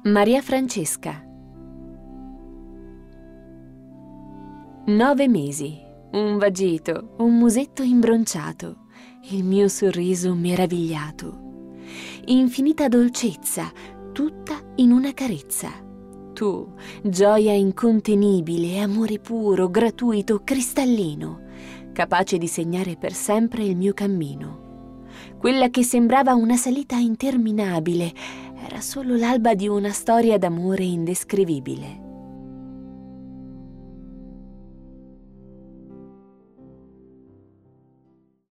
Maria Francesca. 9 mesi, un vagito, un musetto imbronciato, il mio sorriso meravigliato, infinita dolcezza, tutta in una carezza. Tu, gioia incontenibile, amore puro, gratuito, cristallino, capace di segnare per sempre il mio cammino. Quella che sembrava una salita interminabile era solo l'alba di una storia d'amore indescrivibile.